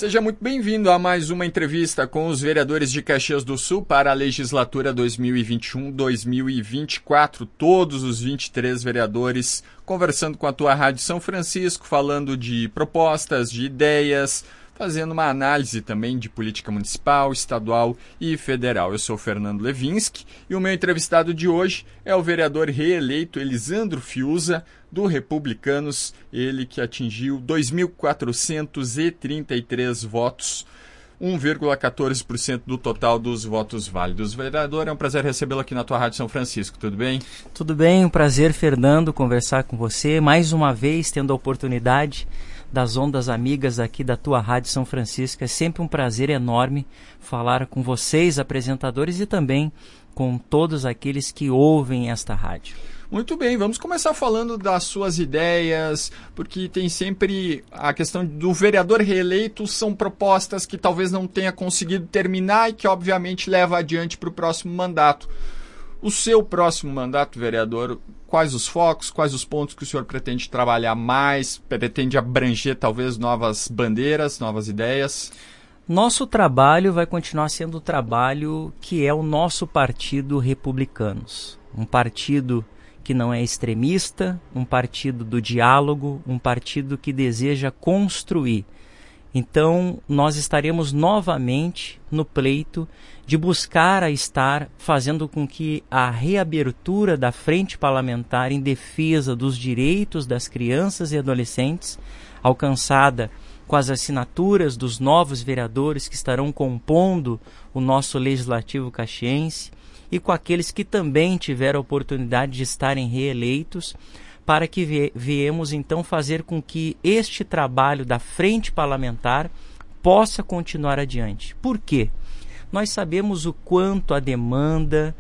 Seja muito bem-vindo a mais uma entrevista com os vereadores de Caxias do Sul para a legislatura 2021-2024. Todos os 23 vereadores conversando com a tua Rádio São Francisco, falando de propostas, de ideias, fazendo uma análise também de política municipal, estadual e federal. Eu sou o Fernando Levinsky e o meu entrevistado de hoje é o vereador reeleito Elisandro Fiuza, do Republicanos, ele que atingiu 2.433 votos, 1,14% do total dos votos válidos. Vereador, é um prazer recebê-lo aqui na tua Rádio São Francisco, tudo bem? Tudo bem, um prazer, Fernando, conversar com você, mais uma vez tendo a oportunidade das ondas amigas aqui da tua Rádio São Francisco. É sempre um prazer enorme falar com vocês, apresentadores, e também com todos aqueles que ouvem esta rádio. Muito bem, vamos começar falando das suas ideias, porque tem sempre a questão do vereador reeleito, são propostas que talvez não tenha conseguido terminar e que obviamente leva adiante para o próximo mandato. O seu próximo mandato, vereador, quais os focos, quais os pontos que o senhor pretende trabalhar mais, pretende abranger talvez novas bandeiras, novas ideias? Nosso trabalho vai continuar sendo o trabalho que é o nosso partido Republicanos, um partido que não é extremista, um partido do diálogo, um partido que deseja construir. Então, nós estaremos novamente no pleito de buscar estar fazendo com que a reabertura da frente parlamentar em defesa dos direitos das crianças e adolescentes, alcançada com as assinaturas dos novos vereadores que estarão compondo o nosso Legislativo caxiense, e com aqueles que também tiveram a oportunidade de estarem reeleitos, para que viemos então fazer com que este trabalho da frente parlamentar possa continuar adiante. Por quê? Nós sabemos o quanto a demanda,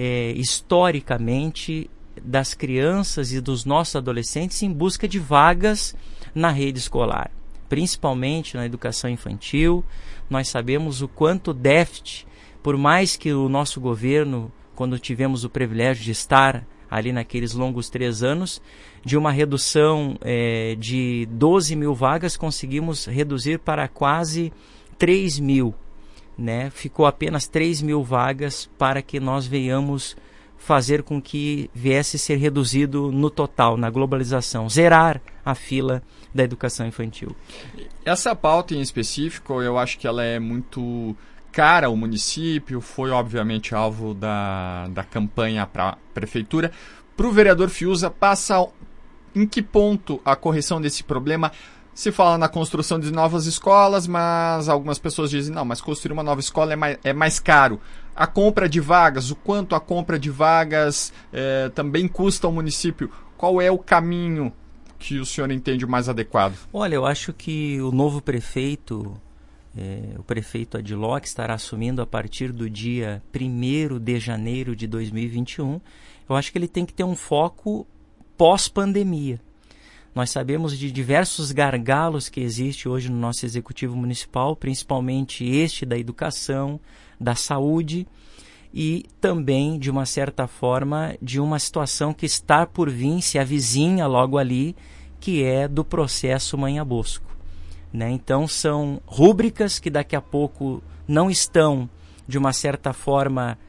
historicamente, das crianças e dos nossos adolescentes em busca de vagas na rede escolar, principalmente na educação infantil. Nós sabemos o quanto o déficit, por mais que o nosso governo, quando tivemos o privilégio de estar ali naqueles longos 3 anos, de uma redução de 12 mil vagas, conseguimos reduzir para quase 3 mil. Né? Ficou apenas 3 mil vagas para que nós venhamos fazer com que viesse ser reduzido no total, na globalização, zerar a fila da educação infantil. Essa pauta em específico, eu acho que ela é muito cara ao município, foi obviamente alvo da campanha para a prefeitura. Para o vereador Fiuza, passa em que ponto a correção desse problema? Se fala na construção de novas escolas, mas algumas pessoas dizem, não, mas construir uma nova escola é mais caro. A compra de vagas, o quanto a compra de vagas também custa ao município? Qual é o caminho que o senhor entende mais adequado? Olha, eu acho que o novo prefeito, o prefeito Adiló, que estará assumindo a partir do dia 1º de janeiro de 2021, eu acho que ele tem que ter um foco pós-pandemia. Nós sabemos de diversos gargalos que existem hoje no nosso Executivo Municipal, principalmente este da educação, da saúde e também, de uma certa forma, de uma situação que está por vir, se avizinha logo ali, que é do processo Manha Bosco. Né? Então, são rúbricas que daqui a pouco não estão, de uma certa forma,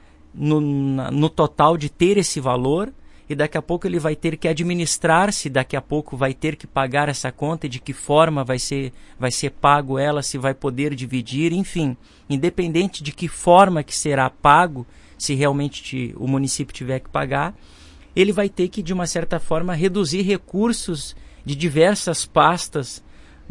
no total de ter esse valor, e daqui a pouco ele vai ter que administrar-se, daqui a pouco vai ter que pagar essa conta e de que forma vai ser pago ela, se vai poder dividir, enfim, independente de que forma que será pago, se realmente o município tiver que pagar, ele vai ter que, de uma certa forma, reduzir recursos de diversas pastas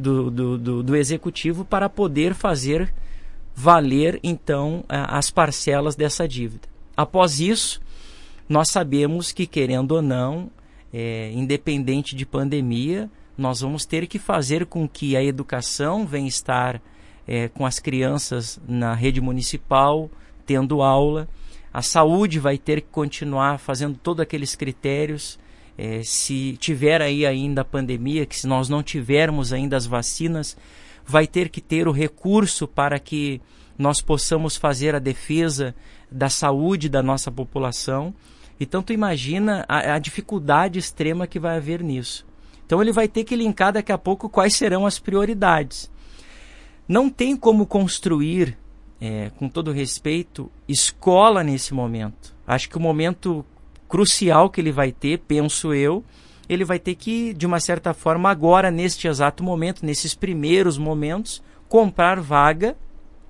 do executivo para poder fazer valer, então, as parcelas dessa dívida. Após isso, nós sabemos que, querendo ou não, independente de pandemia, nós vamos ter que fazer com que a educação venha estar com as crianças na rede municipal, tendo aula. A saúde vai ter que continuar fazendo todos aqueles critérios. Se tiver aí ainda a pandemia, que se nós não tivermos ainda as vacinas, vai ter que ter o recurso para que nós possamos fazer a defesa da saúde da nossa população. Então, tu imagina a dificuldade extrema que vai haver nisso. Então, ele vai ter que linkar daqui a pouco quais serão as prioridades. Não tem como construir, com todo respeito, escola nesse momento. Acho que o momento crucial que ele vai ter, penso eu, ele vai ter que, de uma certa forma, agora, neste exato momento, nesses primeiros momentos, comprar vaga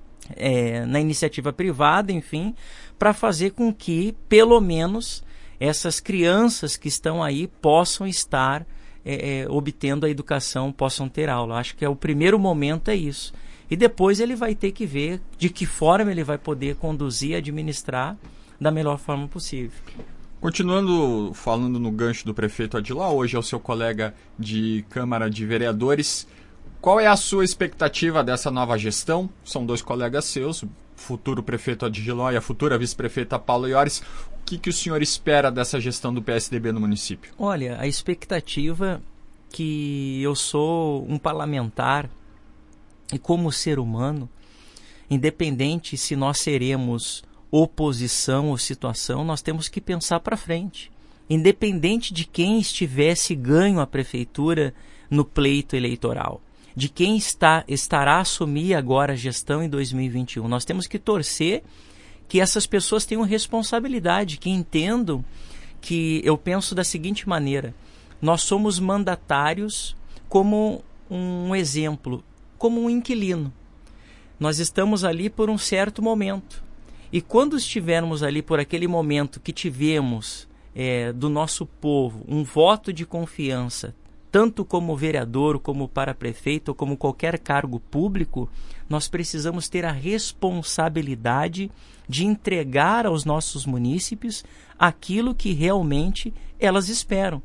na iniciativa privada, enfim, para fazer com que, pelo menos, essas crianças que estão aí possam estar obtendo a educação, possam ter aula. Acho que o primeiro momento é isso. E depois ele vai ter que ver de que forma ele vai poder conduzir e administrar da melhor forma possível. Continuando falando no gancho do prefeito Adiló, hoje é o seu colega de Câmara de Vereadores. Qual é a sua expectativa dessa nova gestão? São 2 colegas seus, o futuro prefeito Adiló e a futura vice-prefeita Paula Iores. O que o senhor espera dessa gestão do PSDB no município? Olha, a expectativa que eu sou um parlamentar e como ser humano, independente se nós seremos oposição ou situação, nós temos que pensar para frente. Independente de quem estivesse ganho a prefeitura no pleito eleitoral, de quem estará a assumir agora a gestão em 2021, nós temos que torcer que essas pessoas tenham responsabilidade, que entendam que eu penso da seguinte maneira: nós somos mandatários como um exemplo, como um inquilino. Nós estamos ali por um certo momento. E quando estivermos ali por aquele momento que tivemos do nosso povo um voto de confiança, tanto como vereador, como para prefeito, ou como qualquer cargo público, nós precisamos ter a responsabilidade de entregar aos nossos munícipes aquilo que realmente elas esperam.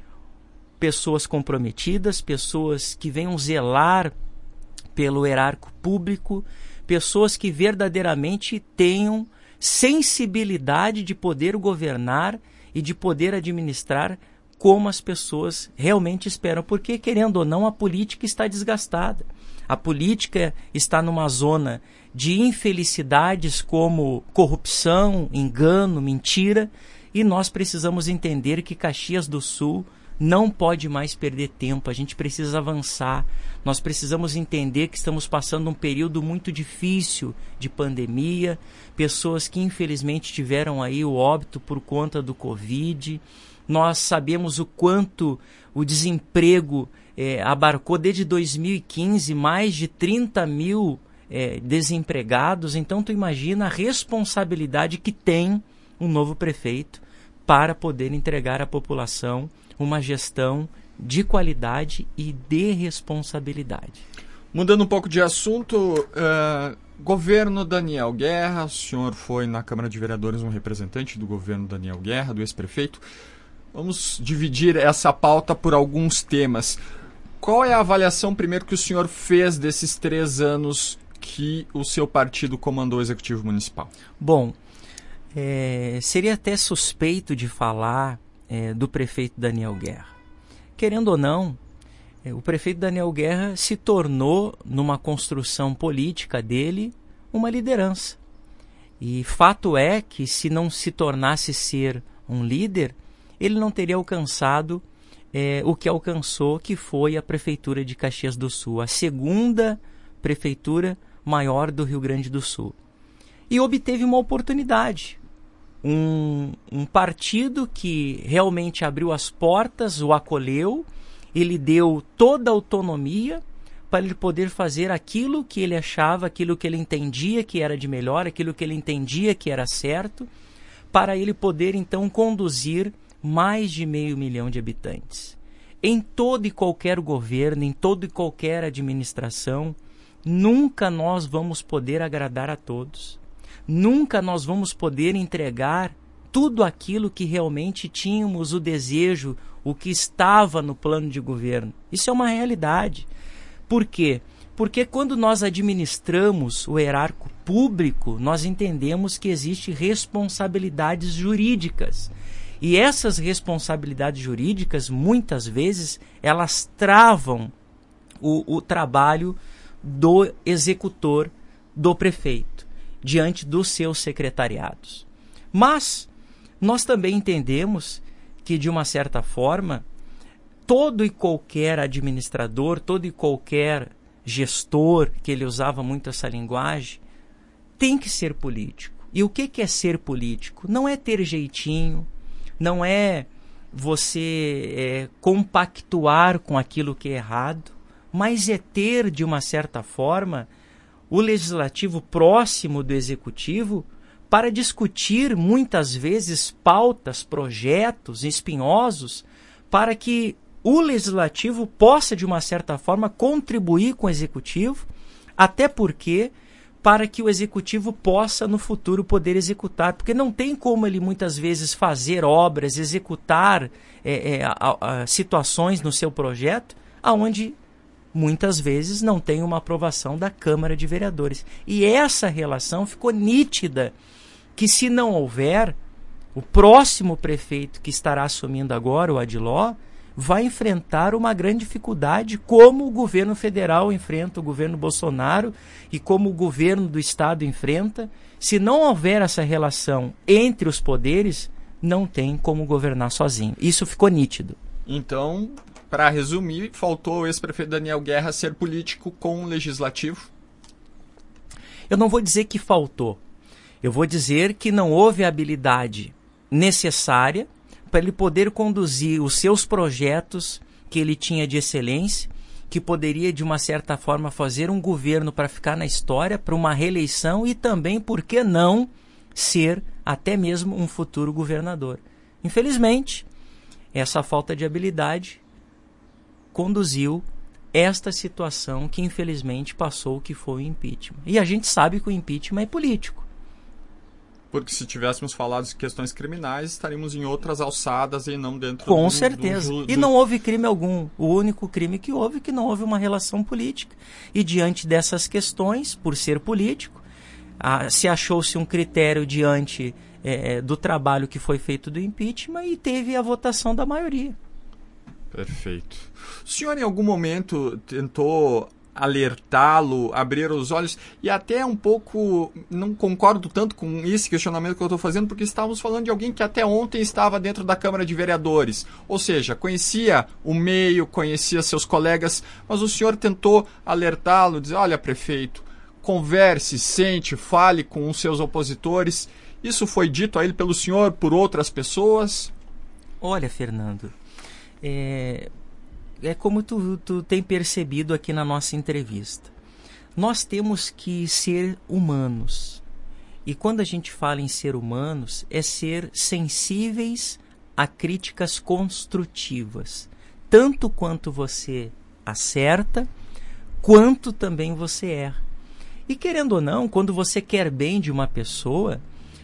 Pessoas comprometidas, pessoas que venham zelar pelo erário público, pessoas que verdadeiramente tenham sensibilidade de poder governar e de poder administrar como as pessoas realmente esperam, porque, querendo ou não, a política está desgastada. A política está numa zona de infelicidades como corrupção, engano, mentira, e nós precisamos entender que Caxias do Sul não pode mais perder tempo, a gente precisa avançar. Nós precisamos entender que estamos passando um período muito difícil de pandemia, pessoas que infelizmente tiveram aí o óbito por conta do Covid. Nós sabemos o quanto o desemprego abarcou desde 2015 mais de 30 mil desempregados. Então tu imagina a responsabilidade que tem um novo prefeito para poder entregar à população uma gestão de qualidade e de responsabilidade. Mudando um pouco de assunto, governo Daniel Guerra, o senhor foi na Câmara de Vereadores um representante do governo Daniel Guerra, do ex-prefeito. Vamos dividir essa pauta por alguns temas. Qual é a avaliação primeiro que o senhor fez desses 3 anos que o seu partido comandou o Executivo Municipal? Bom, seria até suspeito de falar do prefeito Daniel Guerra. Querendo ou não, o prefeito Daniel Guerra se tornou, numa construção política dele, uma liderança. E fato é que, se não se tornasse ser um líder, ele não teria alcançado o que alcançou, que foi a Prefeitura de Caxias do Sul, a segunda prefeitura maior do Rio Grande do Sul. E obteve uma oportunidade. Um partido que realmente abriu as portas, o acolheu, ele deu toda a autonomia para ele poder fazer aquilo que ele achava, aquilo que ele entendia que era de melhor, aquilo que ele entendia que era certo, para ele poder então conduzir mais de 500 mil de habitantes. Em todo e qualquer governo, em toda e qualquer administração, nunca nós vamos poder agradar a todos. Nunca nós vamos poder entregar tudo aquilo que realmente tínhamos o desejo, o que estava no plano de governo. Isso é uma realidade. Por quê? Porque quando nós administramos o erário público, nós entendemos que existem responsabilidades jurídicas. E essas responsabilidades jurídicas, muitas vezes, elas travam o trabalho do executor, do prefeito, diante dos seus secretariados. Mas nós também entendemos que, de uma certa forma, todo e qualquer administrador, todo e qualquer gestor, que ele usava muito essa linguagem, tem que ser político. E o que é ser político? Não é ter jeitinho, não é você compactuar com aquilo que é errado, mas é ter, de uma certa forma, o legislativo próximo do executivo para discutir, muitas vezes, pautas, projetos espinhosos, para que o legislativo possa, de uma certa forma, contribuir com o executivo, até porque para que o executivo possa, no futuro, poder executar. Porque não tem como ele, muitas vezes, fazer obras, executar situações no seu projeto, aonde, muitas vezes, não tem uma aprovação da Câmara de Vereadores. E essa relação ficou nítida, que se não houver, o próximo prefeito que estará assumindo agora, o Adiló, vai enfrentar uma grande dificuldade, como o governo federal enfrenta, o governo Bolsonaro, e como o governo do estado enfrenta. Se não houver essa relação entre os poderes, não tem como governar sozinho. Isso ficou nítido. Então, para resumir, faltou o ex-prefeito Daniel Guerra ser político com o legislativo? Eu não vou dizer que faltou. Eu vou dizer que não houve a habilidade necessária para ele poder conduzir os seus projetos que ele tinha de excelência, que poderia, de uma certa forma, fazer um governo para ficar na história, para uma reeleição e também, por que não, ser até mesmo um futuro governador. Infelizmente, essa falta de habilidade conduziu esta situação que, infelizmente, passou, que foi o impeachment. E a gente sabe que o impeachment é político. Porque se tivéssemos falado de questões criminais, estaríamos em outras alçadas e não dentro Com certeza. E não houve crime algum. O único crime que houve é que não houve uma relação política. E diante dessas questões, por ser político, se achou-se um critério diante do trabalho que foi feito do impeachment e teve a votação da maioria. Perfeito. O senhor em algum momento tentou alertá-lo, abrir os olhos, e até um pouco não concordo tanto com esse questionamento que eu estou fazendo, porque estávamos falando de alguém que até ontem estava dentro da Câmara de Vereadores, ou seja, conhecia o meio, conhecia seus colegas, mas o senhor tentou alertá-lo, dizer, olha, prefeito, converse, sente, fale com os seus opositores. Isso foi dito a ele pelo senhor, por outras pessoas? Olha, Fernando, é como tu tem percebido aqui na nossa entrevista. Nós temos que ser humanos. E quando a gente fala em ser humanos, é ser sensíveis a críticas construtivas. Tanto quanto você acerta, quanto também você erra. E querendo ou não, quando você quer bem de uma pessoa,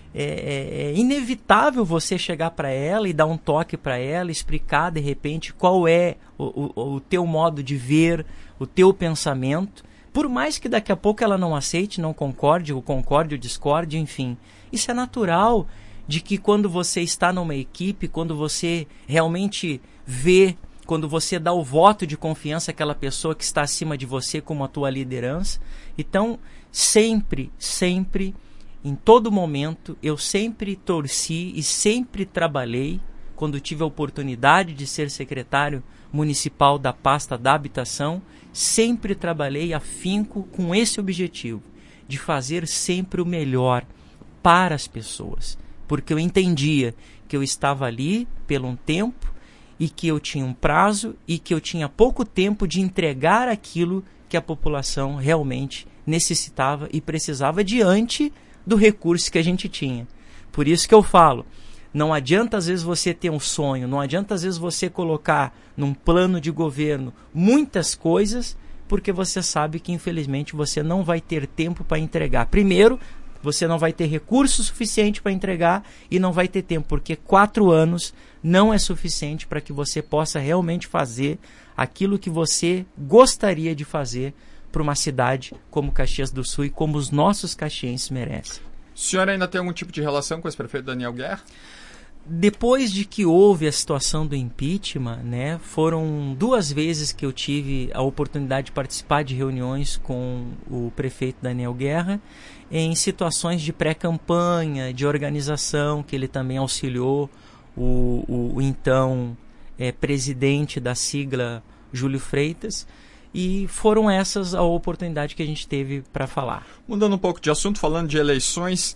é inevitável você chegar para ela e dar um toque para ela, explicar de repente qual é o teu modo de ver, o teu pensamento, por mais que daqui a pouco ela não aceite, não concorde, ou discorde, enfim. Isso é natural de que quando você está numa equipe, quando você realmente vê, quando você dá o voto de confiança àquela pessoa que está acima de você como a tua liderança. Então, sempre, em todo momento, eu sempre torci e sempre trabalhei, quando tive a oportunidade de ser secretário municipal da pasta da habitação, sempre trabalhei afinco com esse objetivo, de fazer sempre o melhor para as pessoas. Porque eu entendia que eu estava ali pelo um tempo e que eu tinha um prazo e que eu tinha pouco tempo de entregar aquilo que a população realmente necessitava e precisava diante do recurso que a gente tinha. Por isso que eu falo, não adianta às vezes você ter um sonho, não adianta às vezes você colocar num plano de governo muitas coisas, porque você sabe que infelizmente você não vai ter tempo para entregar. Primeiro, você não vai ter recurso suficiente para entregar e não vai ter tempo, porque 4 anos não é suficiente para que você possa realmente fazer aquilo que você gostaria de fazer para uma cidade como Caxias do Sul e como os nossos caxienses merecem. O senhor ainda tem algum tipo de relação com esse prefeito Daniel Guerra? Depois de que houve a situação do impeachment, foram 2 vezes que eu tive a oportunidade de participar de reuniões com o prefeito Daniel Guerra, em situações de pré-campanha, de organização, que ele também auxiliou o então presidente da sigla, Júlio Freitas. e foram essas a oportunidade que a gente teve para falar. Mudando um pouco de assunto, falando de eleições,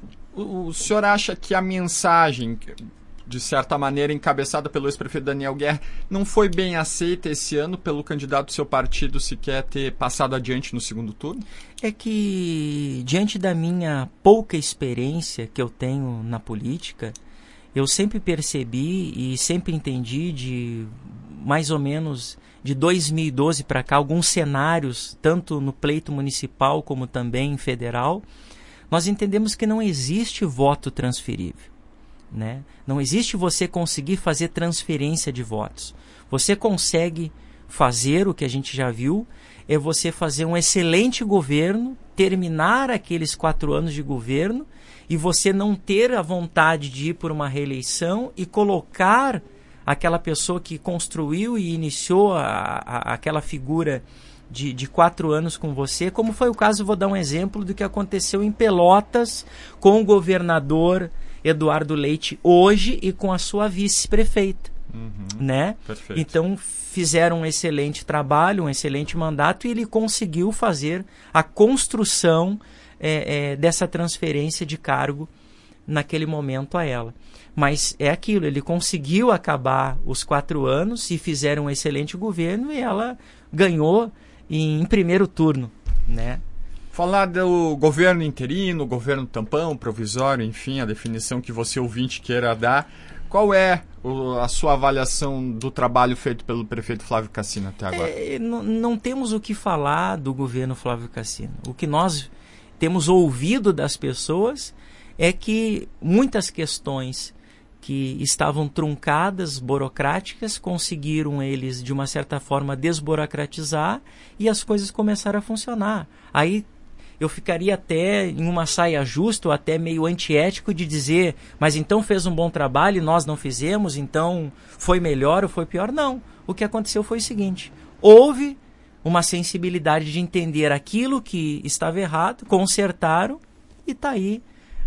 o senhor acha que a mensagem, de certa maneira encabeçada pelo ex-prefeito Daniel Guerra, não foi bem aceita esse ano pelo candidato do seu partido sequer ter passado adiante no segundo turno? É que, diante da minha pouca experiência que eu tenho na política, eu sempre percebi e sempre entendi de mais ou menos de 2012 para cá, alguns cenários, tanto no pleito municipal como também federal, nós entendemos que não existe voto transferível. Né? Não existe você conseguir fazer transferência de votos. Você consegue fazer o que a gente já viu, é você fazer um excelente governo, terminar aqueles 4 anos de governo e você não ter a vontade de ir por uma reeleição e colocar aquela pessoa que construiu e iniciou aquela figura de 4 anos com você, como foi o caso, vou dar um exemplo do que aconteceu em Pelotas com o governador Eduardo Leite hoje e com a sua vice-prefeita, né? Perfeito. Então fizeram um excelente trabalho, um excelente mandato e ele conseguiu fazer a construção dessa transferência de cargo naquele momento a ela. Mas é aquilo, ele conseguiu acabar os 4 anos e fizeram um excelente governo e ela ganhou em primeiro turno, né? Falar do governo interino, governo tampão, provisório, enfim, a definição que você ouvinte queira dar. Qual é a sua avaliação do trabalho feito pelo prefeito Flávio Cassino até agora? Não temos o que falar do governo Flávio Cassino. O que nós temos ouvido das pessoas é que muitas questões que estavam truncadas, burocráticas, conseguiram eles, de uma certa forma, desburocratizar e as coisas começaram a funcionar. Aí eu ficaria até em uma saia justa, ou até meio antiético de dizer, mas então fez um bom trabalho e nós não fizemos, então foi melhor ou foi pior? Não. O que aconteceu foi o seguinte, houve uma sensibilidade de entender aquilo que estava errado, consertaram e está aí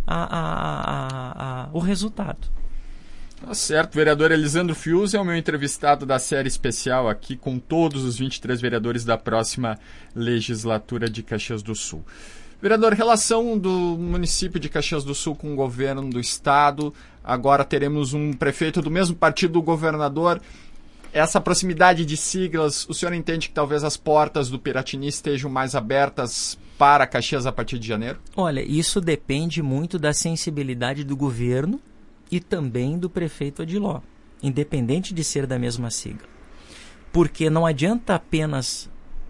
o resultado. Tá certo, vereador Elisandro Fiuza é o meu entrevistado da série especial aqui com todos os 23 vereadores da próxima legislatura de Caxias do Sul. Vereador, relação do município de Caxias do Sul com o governo do estado, agora teremos um prefeito do mesmo partido do governador. Essa proximidade de siglas, o senhor entende que talvez as portas do Piratini estejam mais abertas para Caxias a partir de janeiro? Olha, isso depende muito da sensibilidade do governo e também do prefeito Adiló, independente de ser da mesma sigla. Porque não adianta apenas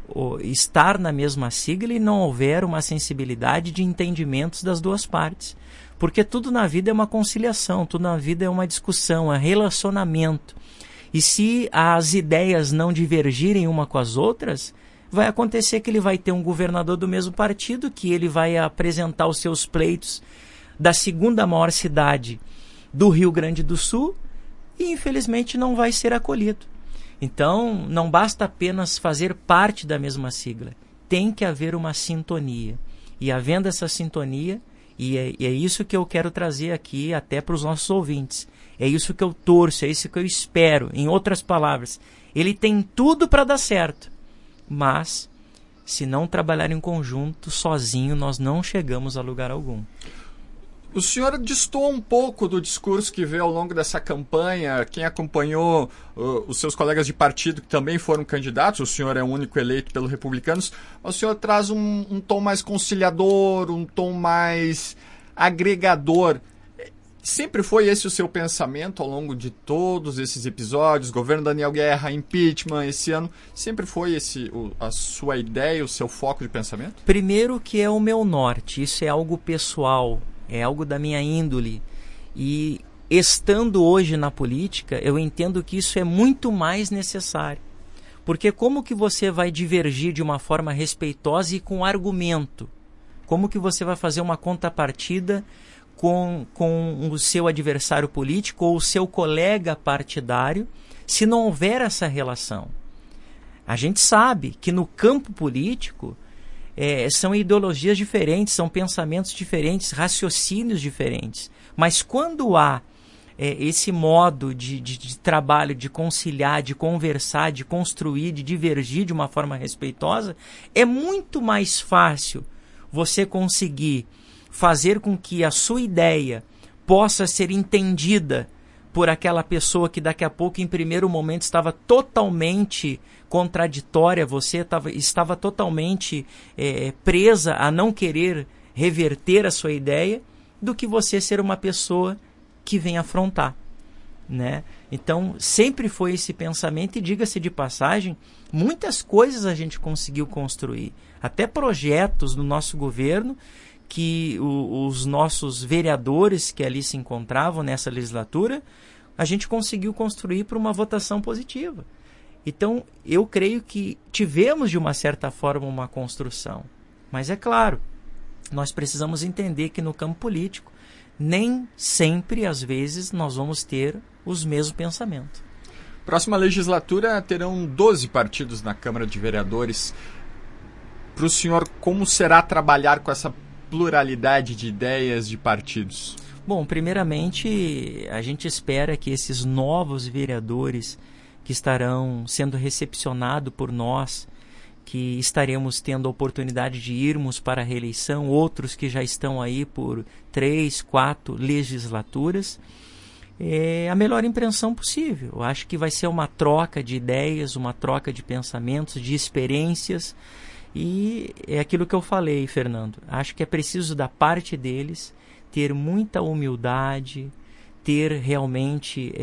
estar na mesma sigla e não houver uma sensibilidade de entendimentos das duas partes. Porque tudo na vida é uma conciliação, tudo na vida é uma discussão, é relacionamento. E se as ideias não divergirem uma com as outras, vai acontecer que ele vai ter um governador do mesmo partido, que ele vai apresentar os seus pleitos da segunda maior cidade do Rio Grande do Sul e infelizmente não vai ser acolhido. Então não basta apenas fazer parte da mesma sigla, tem que haver uma sintonia. E havendo essa sintonia, e é isso que eu quero trazer aqui até para os nossos ouvintes, é isso que eu torço, é isso que eu espero. Em outras palavras, ele tem tudo para dar certo, mas se não trabalhar em conjunto, sozinho nós não chegamos a lugar algum. O senhor destoou um pouco do discurso que veio ao longo dessa campanha. Quem acompanhou os seus colegas de partido que também foram candidatos, o senhor é o único eleito pelos republicanos, o senhor traz um tom mais conciliador, um tom mais agregador. Sempre foi esse o seu pensamento ao longo de todos esses episódios? Governo Daniel Guerra, impeachment, esse ano, sempre foi a sua ideia, o seu foco de pensamento? Primeiro que é o meu norte, isso é algo pessoal. É algo da minha índole. E estando hoje na política, eu entendo que isso é muito mais necessário. Porque como que você vai divergir de uma forma respeitosa e com argumento? Como que você vai fazer uma contrapartida com o seu adversário político ou o seu colega partidário se não houver essa relação? A gente sabe que no campo político são ideologias diferentes, são pensamentos diferentes, raciocínios diferentes. Mas quando há esse modo de trabalho, de conciliar, de conversar, de construir, de divergir de uma forma respeitosa, é muito mais fácil você conseguir fazer com que a sua ideia possa ser entendida por aquela pessoa que daqui a pouco, em primeiro momento, estava totalmente contraditória, você estava totalmente presa a não querer reverter a sua ideia, do que você ser uma pessoa que vem afrontar, né? Então, sempre foi esse pensamento, e diga-se de passagem, muitas coisas a gente conseguiu construir, até projetos no nosso governo, que os nossos vereadores que ali se encontravam nessa legislatura, a gente conseguiu construir para uma votação positiva. Então, eu creio que tivemos, de uma certa forma, uma construção. Mas é claro, nós precisamos entender que no campo político, nem sempre, às vezes, nós vamos ter os mesmos pensamentos. Próxima legislatura terão 12 partidos na Câmara de Vereadores. Para o senhor, como será trabalhar com essa pluralidade de ideias de partidos? Bom, primeiramente, a gente espera que esses novos vereadores que estarão sendo recepcionados por nós, que estaremos tendo a oportunidade de irmos para a reeleição, outros que já estão aí por 3, 4 legislaturas, a melhor impressão possível. Eu acho que vai ser uma troca de ideias, uma troca de pensamentos, de experiências, e é aquilo que eu falei, Fernando. Acho que é preciso, da parte deles, ter muita humildade, ter realmente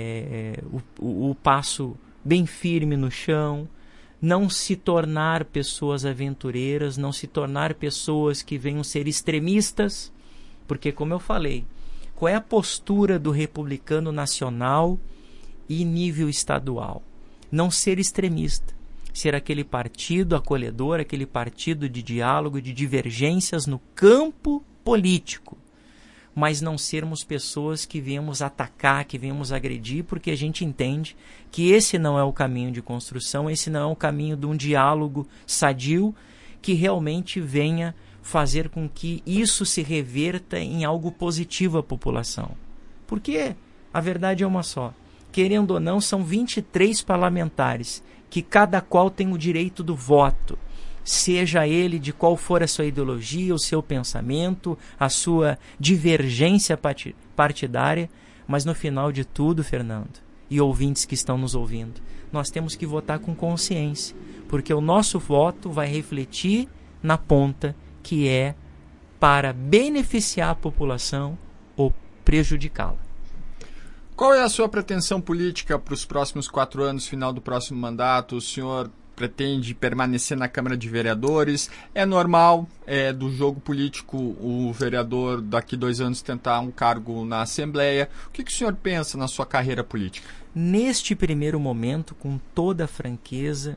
o passo bem firme no chão, não se tornar pessoas aventureiras, não se tornar pessoas que venham ser extremistas, porque, como eu falei, qual é a postura do republicano nacional e nível estadual? Não ser extremista, ser aquele partido acolhedor, aquele partido de diálogo, de divergências no campo político, mas não sermos pessoas que viemos atacar, que viemos agredir, porque a gente entende que esse não é o caminho de construção, esse não é o caminho de um diálogo sadio que realmente venha fazer com que isso se reverta em algo positivo à população. Porque a verdade é uma só. Querendo ou não, são 23 parlamentares, que cada qual tem o direito do voto, seja ele de qual for a sua ideologia, o seu pensamento, a sua divergência partidária, mas no final de tudo, Fernando, e ouvintes que estão nos ouvindo, nós temos que votar com consciência, porque o nosso voto vai refletir na ponta, que é para beneficiar a população ou prejudicá-la. Qual é a sua pretensão política para os próximos 4 anos, final do próximo mandato? O senhor pretende permanecer na Câmara de Vereadores? É normal, do jogo político, o vereador daqui 2 anos tentar um cargo na Assembleia. O que o senhor pensa na sua carreira política? Neste primeiro momento, com toda a franqueza,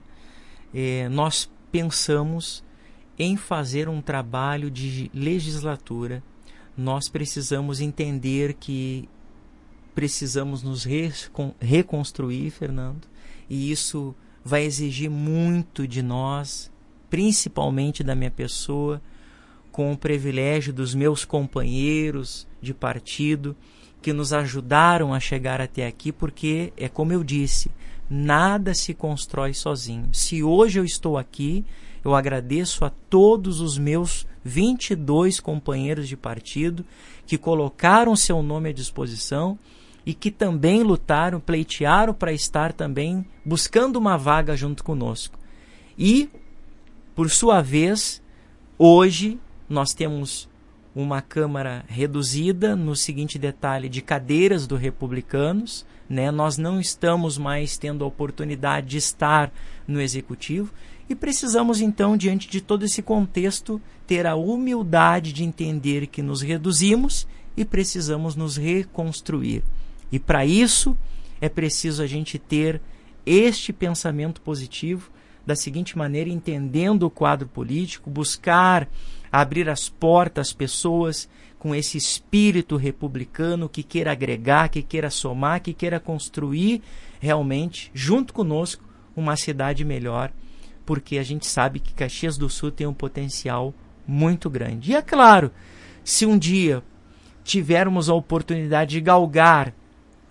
nós pensamos em fazer um trabalho de legislatura. Nós precisamos entender que precisamos nos reconstruir, Fernando, e isso vai exigir muito de nós, principalmente da minha pessoa, com o privilégio dos meus companheiros de partido, que nos ajudaram a chegar até aqui, porque, é como eu disse, nada se constrói sozinho. Se hoje eu estou aqui, eu agradeço a todos os meus 22 companheiros de partido que colocaram seu nome à disposição e que também lutaram, pleitearam para estar também buscando uma vaga junto conosco. E, por sua vez, hoje nós temos uma Câmara reduzida, no seguinte detalhe, de cadeiras do Republicanos, né? Nós não estamos mais tendo a oportunidade de estar no Executivo e precisamos, então, diante de todo esse contexto, ter a humildade de entender que nos reduzimos e precisamos nos reconstruir. E para isso é preciso a gente ter este pensamento positivo, da seguinte maneira, entendendo o quadro político, buscar abrir as portas às pessoas com esse espírito republicano que queira agregar, que queira somar, que queira construir realmente, junto conosco, uma cidade melhor, porque a gente sabe que Caxias do Sul tem um potencial muito grande. E é claro, se um dia tivermos a oportunidade de galgar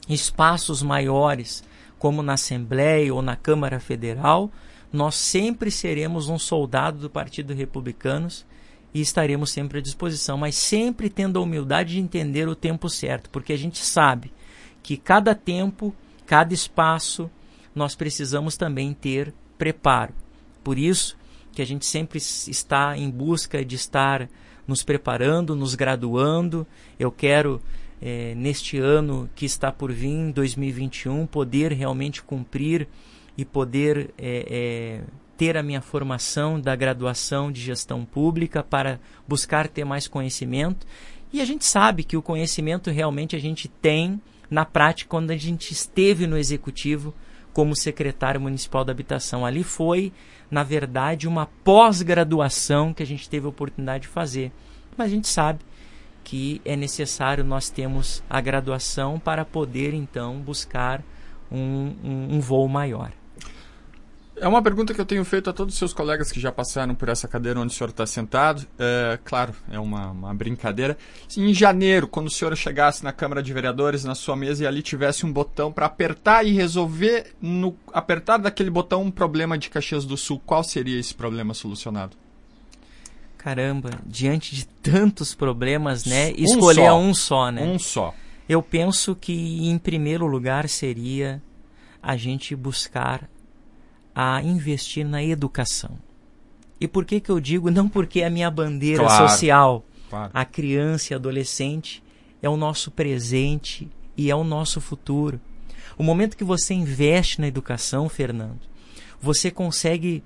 espaços maiores, como na Assembleia ou na Câmara Federal, nós sempre seremos um soldado do Partido Republicano e estaremos sempre à disposição, mas sempre tendo a humildade de entender o tempo certo, porque a gente sabe que cada tempo, cada espaço, nós precisamos também ter preparo. Por isso que a gente sempre está em busca de estar nos preparando, nos graduando. Eu quero, neste ano que está por vir, 2021, poder realmente cumprir e poder ter a minha formação da graduação de gestão pública para buscar ter mais conhecimento. E a gente sabe que o conhecimento realmente a gente tem na prática quando a gente esteve no Executivo como secretário municipal da habitação. Ali foi, na verdade, uma pós-graduação que a gente teve a oportunidade de fazer. Mas a gente sabe que é necessário nós termos a graduação para poder, então, buscar um voo maior. É uma pergunta que eu tenho feito a todos os seus colegas que já passaram por essa cadeira onde o senhor está sentado. Claro, é uma brincadeira. Em janeiro, quando o senhor chegasse na Câmara de Vereadores, na sua mesa, e ali tivesse um botão para apertar e resolver, no apertar daquele botão, um problema de Caxias do Sul, qual seria esse problema solucionado? Caramba, diante de tantos problemas, né? Escolher um só, né? Um só. Eu penso que, em primeiro lugar, seria a gente buscar a investir na educação. E por que eu digo? Não porque é a minha bandeira social. Claro. A criança e adolescente é o nosso presente e é o nosso futuro. O momento que você investe na educação, Fernando, você consegue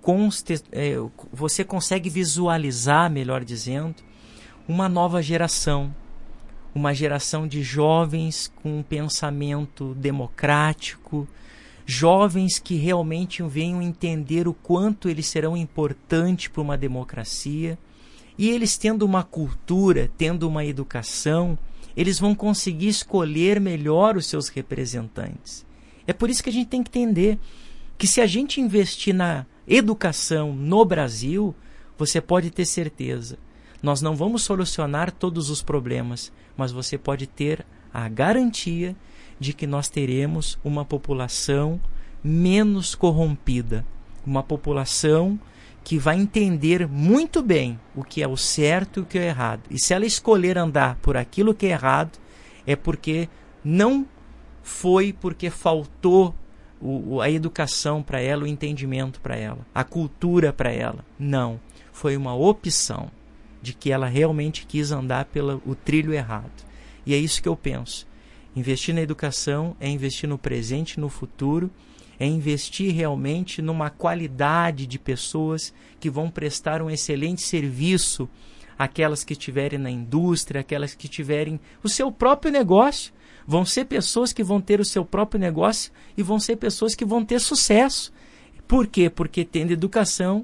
visualizar, melhor dizendo, uma nova geração. Uma geração de jovens com um pensamento democrático, jovens que realmente venham entender o quanto eles serão importantes para uma democracia, e eles tendo uma cultura, tendo uma educação, eles vão conseguir escolher melhor os seus representantes. É por isso que a gente tem que entender que se a gente investir na educação no Brasil, você pode ter certeza, nós não vamos solucionar todos os problemas, mas você pode ter a garantia de que nós teremos uma população menos corrompida, uma população que vai entender muito bem o que é o certo e o que é o errado. E se ela escolher andar por aquilo que é errado, é porque não foi porque faltou a educação para ela, o entendimento para ela, a cultura para ela. Não, foi uma opção de que ela realmente quis andar pelo trilho errado. E é isso que eu penso. Investir na educação é investir no presente e no futuro, é investir realmente numa qualidade de pessoas que vão prestar um excelente serviço àquelas que estiverem na indústria, aquelas que tiverem o seu próprio negócio. Vão ser pessoas que vão ter o seu próprio negócio e vão ser pessoas que vão ter sucesso. Por quê? Porque tendo educação,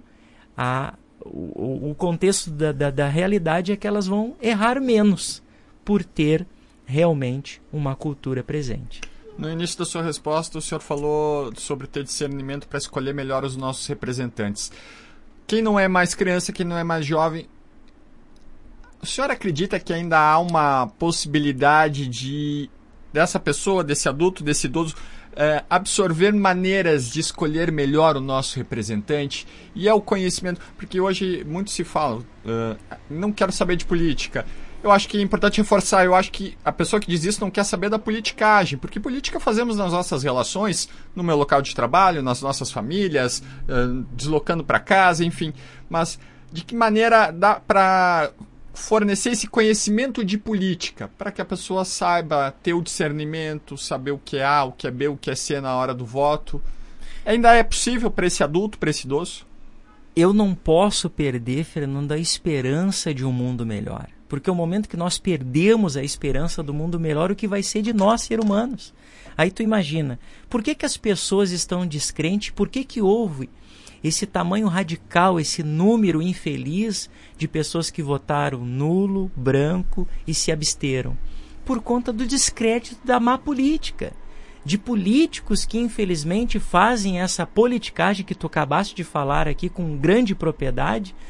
o contexto da realidade é que elas vão errar menos por ter realmente uma cultura presente. No início da sua resposta, o senhor falou sobre ter discernimento para escolher melhor os nossos representantes. Quem não é mais criança, quem não é mais jovem, o senhor acredita que ainda há uma possibilidade dessa pessoa, desse adulto, desse idoso, absorver maneiras de escolher melhor o nosso representante? E é o conhecimento, porque hoje muito se fala, não quero saber de política. Eu acho que é importante reforçar, eu acho que a pessoa que diz isso não quer saber da politicagem, porque política fazemos nas nossas relações, no meu local de trabalho, nas nossas famílias, deslocando para casa, enfim. Mas de que maneira dá para fornecer esse conhecimento de política, para que a pessoa saiba ter o discernimento, saber o que é A, o que é B, o que é C na hora do voto? Ainda é possível para esse adulto, para esse idoso? Eu não posso perder, Fernando, a esperança de um mundo melhor. Porque o momento que nós perdemos a esperança do mundo melhor, o que vai ser de nós, seres humanos? Aí tu imagina, por que as pessoas estão descrentes? Por que houve esse tamanho radical, esse número infeliz de pessoas que votaram nulo, branco e se absteram? Por conta do descrédito da má política. De políticos que infelizmente fazem essa politicagem que tu acabaste de falar aqui com grande propriedade,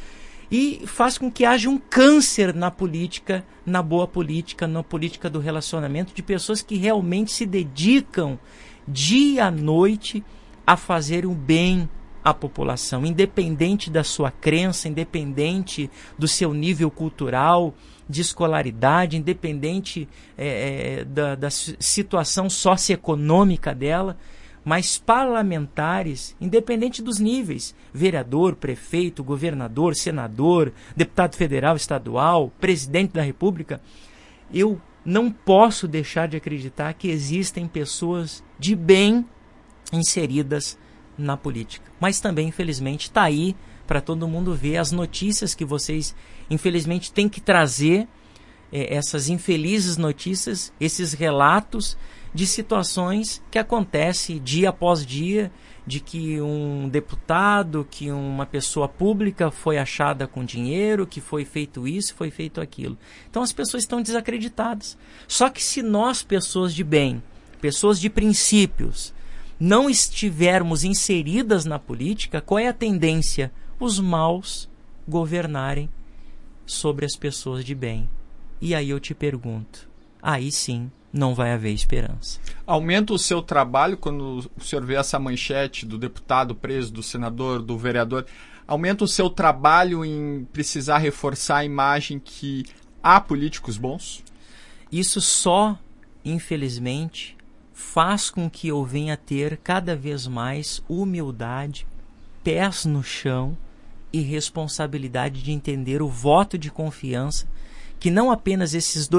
e faz com que haja um câncer na política, na boa política, na política do relacionamento, de pessoas que realmente se dedicam dia à noite a fazer o bem à população, independente da sua crença, independente do seu nível cultural, de escolaridade, independente da situação socioeconômica dela, mas parlamentares, independente dos níveis, vereador, prefeito, governador, senador, deputado federal, estadual, presidente da República, eu não posso deixar de acreditar que existem pessoas de bem inseridas na política. Mas também, infelizmente, está aí para todo mundo ver as notícias que vocês, infelizmente, têm que trazer, essas infelizes notícias, esses relatos de situações que acontecem dia após dia, de que um deputado, que uma pessoa pública foi achada com dinheiro, que foi feito isso, foi feito aquilo. Então as pessoas estão desacreditadas. Só que se nós, pessoas de bem, pessoas de princípios, não estivermos inseridas na política, qual é a tendência? Os maus governarem sobre as pessoas de bem. E aí eu te pergunto, aí sim não vai haver esperança. Aumenta o seu trabalho quando o senhor vê essa manchete do deputado preso, do senador, do vereador, aumenta o seu trabalho em precisar reforçar a imagem que há políticos bons? Isso só, infelizmente, faz com que eu venha ter cada vez mais humildade, pés no chão e responsabilidade de entender o voto de confiança que não apenas esses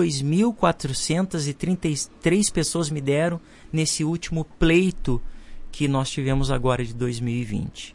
2.433 pessoas me deram nesse último pleito que nós tivemos agora de 2020.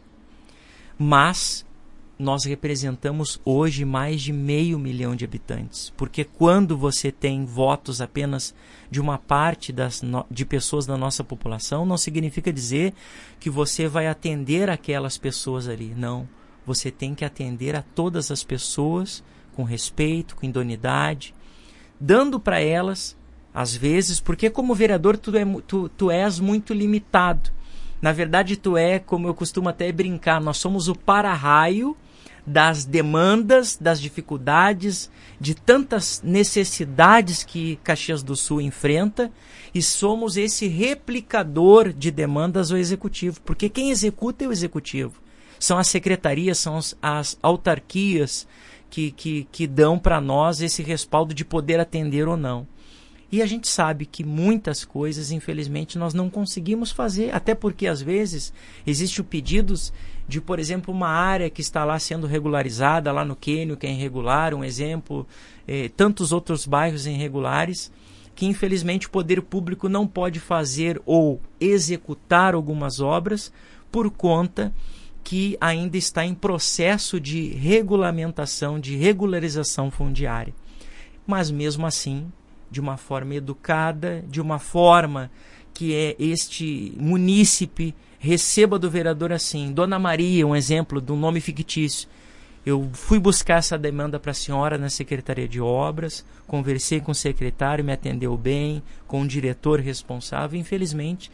Mas nós representamos hoje mais de 500 mil de habitantes. Porque quando você tem votos apenas de uma parte de pessoas da nossa população, não significa dizer que você vai atender aquelas pessoas ali. Não. Você tem que atender a todas as pessoas com respeito, com idoneidade, dando para elas, às vezes, porque como vereador tu és muito limitado. Na verdade, tu é, como eu costumo até brincar, nós somos o para-raio das demandas, das dificuldades, de tantas necessidades que Caxias do Sul enfrenta, e somos esse replicador de demandas ao executivo, porque quem executa é o executivo. São as secretarias, são as autarquias que dão para nós esse respaldo de poder atender ou não. E a gente sabe que muitas coisas, infelizmente, nós não conseguimos fazer, até porque, às vezes, existe o pedido de, por exemplo, uma área que está lá sendo regularizada, lá no Quênio, que é irregular, um exemplo, tantos outros bairros irregulares, que, infelizmente, o poder público não pode fazer ou executar algumas obras por conta que ainda está em processo de regulamentação, de regularização fundiária. Mas, mesmo assim, de uma forma educada, de uma forma que este munícipe receba do vereador assim. Dona Maria, um exemplo de um nome fictício. Eu fui buscar essa demanda para a senhora na Secretaria de Obras, conversei com o secretário, me atendeu bem, com o diretor responsável. Infelizmente,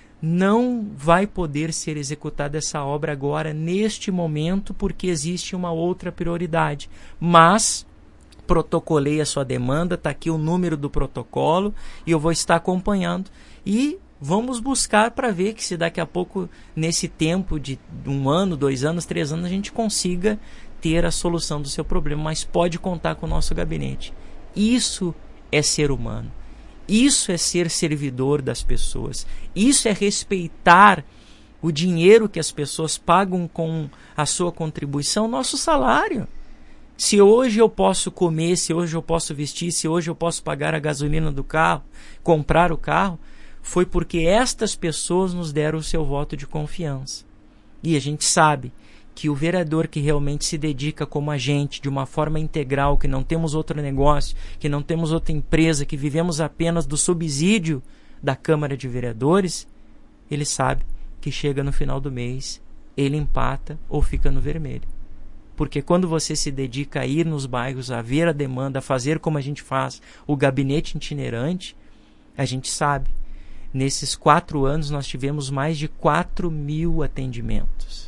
não vai poder ser executada essa obra agora, neste momento, porque existe uma outra prioridade. Mas protocolei a sua demanda, está aqui o número do protocolo e eu vou estar acompanhando. E vamos buscar para ver que se daqui a pouco, nesse tempo de 1 ano, 2 anos, 3 anos, a gente consiga ter a solução do seu problema. Mas pode contar com o nosso gabinete. Isso é ser humano. Isso é ser servidor das pessoas. Isso é respeitar o dinheiro que as pessoas pagam com a sua contribuição, nosso salário. Se hoje eu posso comer, se hoje eu posso vestir, se hoje eu posso pagar a gasolina do carro, comprar o carro, foi porque estas pessoas nos deram o seu voto de confiança. E a gente sabe que o vereador que realmente se dedica como a gente, de uma forma integral, que não temos outro negócio, que não temos outra empresa, que vivemos apenas do subsídio da Câmara de Vereadores, ele sabe que chega no final do mês, ele empata ou fica no vermelho. Porque quando você se dedica a ir nos bairros, a ver a demanda, a fazer como a gente faz, o gabinete itinerante, a gente sabe. Nesses 4 anos nós tivemos mais de 4.000 atendimentos.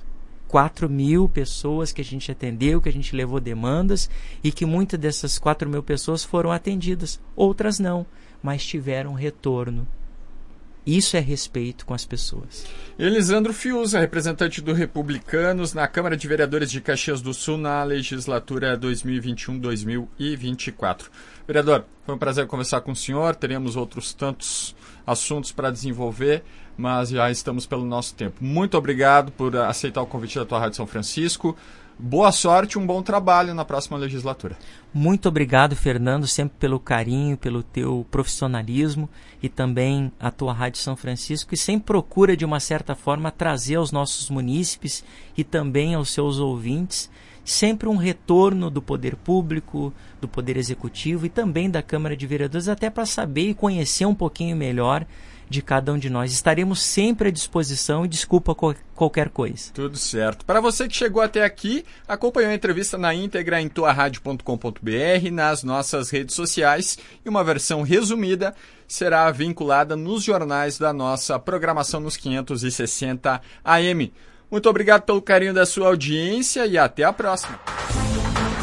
4.000 pessoas que a gente atendeu, que a gente levou demandas e que muitas dessas 4.000 pessoas foram atendidas, outras não, mas tiveram retorno. Isso é respeito com as pessoas. Elisandro Fiuza, representante do Republicanos na Câmara de Vereadores de Caxias do Sul na legislatura 2021-2024. Vereador, foi um prazer conversar com o senhor, teremos outros tantos assuntos para desenvolver, mas já estamos pelo nosso tempo. Muito obrigado por aceitar o convite da tua Rádio São Francisco. Boa sorte e um bom trabalho na próxima legislatura. Muito obrigado, Fernando, sempre pelo carinho, pelo teu profissionalismo e também a tua Rádio São Francisco, e sempre procura, de uma certa forma, trazer aos nossos munícipes e também aos seus ouvintes sempre um retorno do poder público, do poder executivo e também da Câmara de Vereadores, até para saber e conhecer um pouquinho melhor de cada um de nós. Estaremos sempre à disposição e desculpa qualquer coisa. Tudo certo. Para você que chegou até aqui, acompanhou a entrevista na íntegra em tuaradio.com.br, nas nossas redes sociais, e uma versão resumida será vinculada nos jornais da nossa programação nos 560 AM. Muito obrigado pelo carinho da sua audiência e até a próxima.